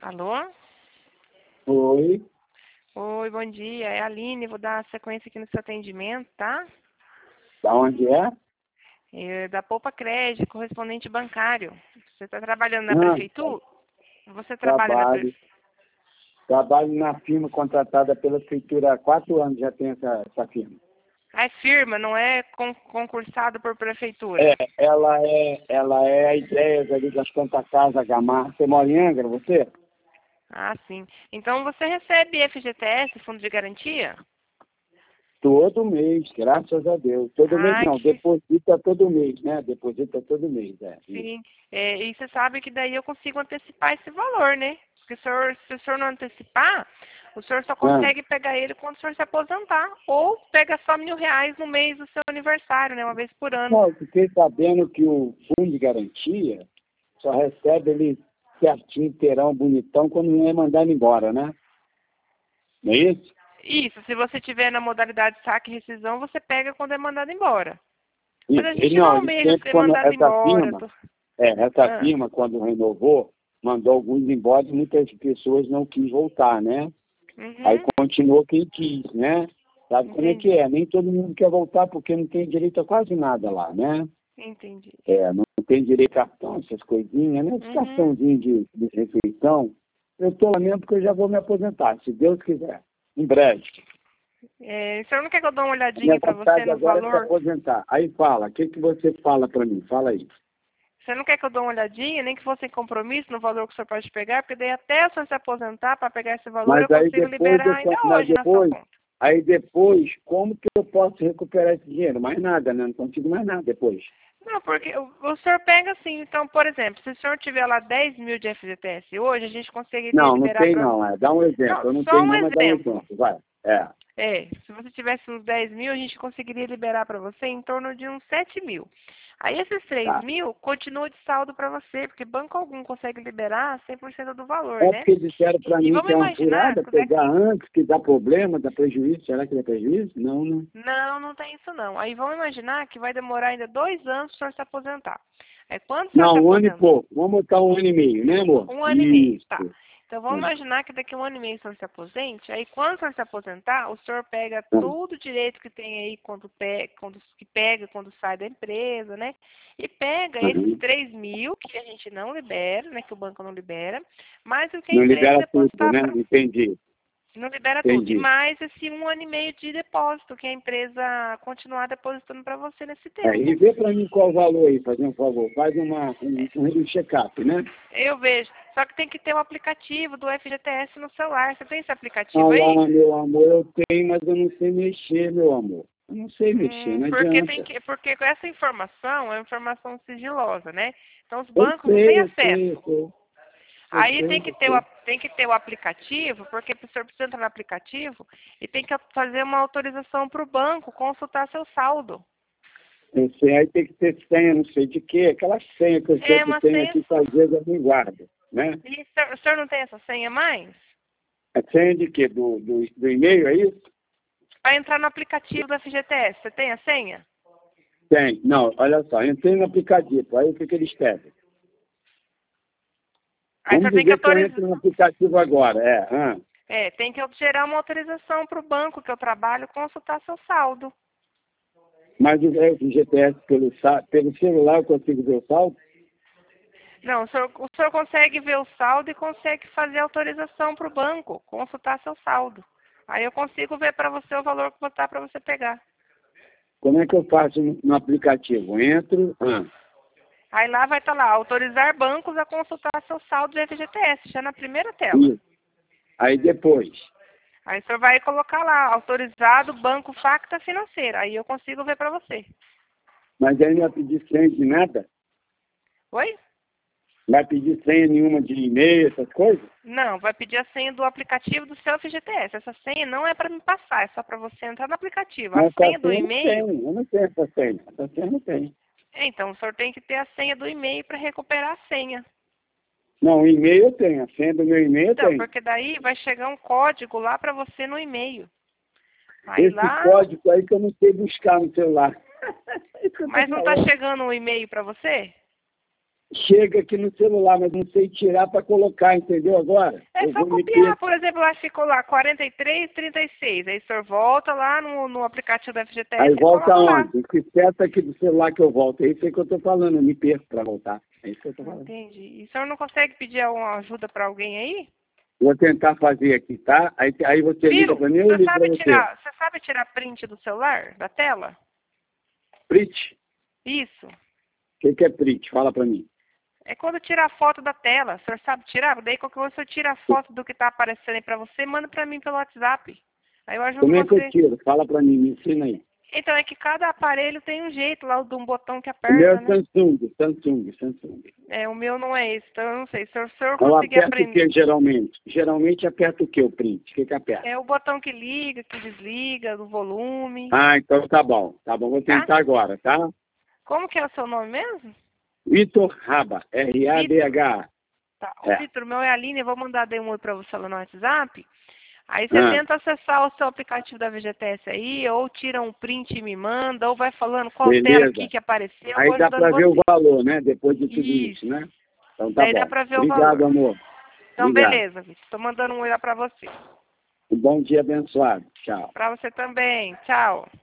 Alô? Oi, Oi, bom dia. É a Aline, vou dar sequência aqui no seu atendimento, tá? da onde é? É da Poupa Crédito, correspondente bancário. Você está trabalhando na Ah, prefeitura? Você trabalha na trabalho. prefeitura? Trabalho na firma contratada pela prefeitura há 4 anos, já tem essa firma. É firma, não é concursado por prefeitura. É, ela é a ideia ali das Santa Casa Gamar. Você mora em Angra, você? Ah, sim. Então você recebe FGTS, Fundo de Garantia? Todo mês, graças a Deus. Todo mês Ah, não, deposita todo mês, né? Deposita todo mês, isso. sim. É, e você sabe que daí eu consigo antecipar esse valor, né? Porque se o senhor não antecipar, o senhor só Ah, consegue pegar ele quando o senhor se aposentar. Ou pega só R$ 1.000 no mês do seu aniversário, né? Uma vez por ano. não, eu fiquei sabendo que o fundo de garantia só recebe ele certinho, inteirão, bonitão, quando não é mandado embora, né? Não é isso? Isso, se você tiver na modalidade saque e rescisão, você pega quando é mandado embora. Mas Isso. a gente Não, não ele almeja sempre, ser quando mandado essa embora. firma, essa Ah, firma, quando renovou, mandou alguns embora e muitas pessoas não quis voltar, né? Aí uhum, continuou quem quis, né? Sabe como é que entendi, é? Nem todo mundo quer voltar porque não tem direito a quase nada lá, né? entendi. Não tem direito a cartão, essas coisinhas, né? Esse Uhum. cartãozinho de refeição. Eu estou lá mesmo porque eu já vou me aposentar, se Deus quiser. Em breve. É, o senhor não quer que eu dê uma A minha olhadinha para você vontade no agora é se valor? aposentar. Aí fala, o que você fala para mim? Fala aí. Você não quer que eu dê uma olhadinha, nem que fosse em compromisso no valor que o senhor pode pegar, porque daí até o senhor se aposentar para pegar esse valor, eu Mas aí consigo depois, liberar ainda hoje na sua conta. como que eu posso recuperar esse dinheiro? Mais nada, né? Não consigo mais nada depois. Não, porque o senhor pega assim, então, por exemplo, se o senhor tiver lá 10.000 de FGTS hoje, a gente conseguiria Não, não liberar tem para... não. Dá um Não, exemplo. Eu não só tenho um não, mas dá um exemplo. exemplo. Vai. É, se você tivesse uns 10.000, a gente conseguiria liberar para você em torno de uns 7.000. Aí esses três Tá. mil continua de saldo para você, porque banco algum consegue liberar 100% do valor, É né? porque disseram para E mim vamos que é uma imaginar furada que pegar daqui... antes, que dá problema, dá prejuízo. Será que dá prejuízo? Não, né? Não, não tem isso não. Aí vamos imaginar que vai demorar ainda 2 anos para o senhor se aposentar. Aí quando o senhor se Não, 1 ano e aposentar... pouco. Vamos botar 1 ano e meio, né, amor? 1 ano e meio, tá. Isso. Então vamos imaginar que daqui a 1 ano e meio o senhor se aposente, aí quando o senhor se aposentar, o senhor pega Hum, todo o direito que tem aí quando sai da empresa, né? E pega esses hum. 3.000 que a gente não libera, né? Que o banco não libera, mais o que a Não empresa libera tudo, depositar né? para... Entendi, Não libera tudo. E entendi. mais esse 1 ano e meio de depósito que a empresa continuar depositando para você nesse E tempo. vê para mim qual o valor aí, fazer um favor. Faz um check-up, né? Eu vejo. Só que tem que ter o aplicativo do FGTS no celular. Você tem esse Ah aplicativo aí? lá, meu amor, eu tenho, mas eu não sei mexer, meu amor. Eu não sei mexer, não adianta. Porque com essa informação é uma informação sigilosa, né? Então os Eu bancos não têm sei, eu sei, eu acesso. sei. Eu Aí sei, eu sei. tem que ter o aplicativo, porque o senhor precisa entrar no aplicativo e tem que fazer uma autorização para o banco consultar seu saldo. Eu sei, aí tem que ter senha, não sei de quê. Aquela senha que eu É sempre uma tenho senha. aqui, que às vezes eu não guardo, né? E o senhor não tem essa senha mais? A senha de quê? Do e-mail, é isso? Para entrar no aplicativo do FGTS, você tem a senha? Tem. Não, olha só, entrei no aplicativo, aí o que eles pedem? Aí o Vamos senhor tem que dizer que eu autorizar. entro no aplicativo agora, Tem que gerar uma autorização para o banco que eu trabalho consultar seu saldo. Mas o GPS pelo celular eu consigo ver o saldo? Não, o senhor consegue ver o saldo e consegue fazer autorização para o banco, consultar seu saldo. Aí eu consigo ver para você o valor que botar para você pegar. Como é que eu faço no aplicativo? Entro, Aí lá vai estar lá, autorizar bancos a consultar seu saldo de FGTS, já na primeira tela. isso. Aí depois. Aí o senhor vai colocar lá, autorizado Banco Facta Financeira. Aí eu consigo ver para você. Mas aí não vai pedir senha de nada? Oi? Não vai pedir senha nenhuma de e-mail, essas coisas? Não, vai pedir a senha do aplicativo do seu FGTS. Essa senha não é para me passar, é só para você entrar no aplicativo. A Mas essa senha do senha eu não e-mail, tenho. Eu não tenho essa senha. Essa senha eu não tenho. então o senhor tem que ter a senha do e-mail para recuperar a senha. Não, o e-mail eu tenho. A senha do meu e-mail eu Então, tenho. porque daí vai chegar um código lá para você no e-mail. Aí Esse lá, código aí que eu não sei buscar no celular. É isso que eu tô mas não está falando. chegando um e-mail para você? chega aqui no celular, mas não sei tirar para colocar, entendeu agora? É só copiar, por exemplo, lá ficou lá 43,36. Aí o senhor volta lá no aplicativo da FGTS. Aí volta lá. onde? Que seta aqui do celular que eu volto. É isso aí que eu tô falando, eu me perco para voltar. É isso que eu tô falando. Entendi. E o senhor não consegue pedir alguma ajuda para alguém aí? Vou tentar fazer aqui, tá? Aí você liga para mim ou eu ligo para você? Você sabe tirar print do celular, da tela? Print? Isso. O que é print? Fala para mim. É quando tira a foto da tela. O senhor sabe tirar? Daí qualquer coisa o senhor tira a foto do que está aparecendo aí para você e manda para mim pelo WhatsApp. Aí eu ajudo Como é que você. eu tiro? Fala para mim, me ensina aí. Então é que cada aparelho tem um jeito lá, de um botão que O meu é aperta, né? Samsung. É, o meu não é esse, então eu não sei. Se o senhor Eu conseguir aperto o aprender. que geralmente? Geralmente aperta o que, o print? O que aperta? É o botão que liga, que desliga, do volume. Ah, então tá bom. Tá bom, vou tentar agora, tá? Como que é o seu nome mesmo? Vitor Raba, R-A-B-H. Tá. É. Vitor, meu é a Aline, eu vou mandar um oi para você lá no WhatsApp. Aí você tenta acessar o seu aplicativo da VGTS aí, ou tira um print e me manda, ou vai falando qual tela aqui que apareceu. Aí dá para ver o valor, né? Depois de tudo isso, né? Então tá Daí bom. dá para ver o Obrigado, valor. amor. Então, Obrigado. beleza, Vitor. Estou mandando um oi lá para você. Um bom dia abençoado. Tchau. Para você também. Tchau.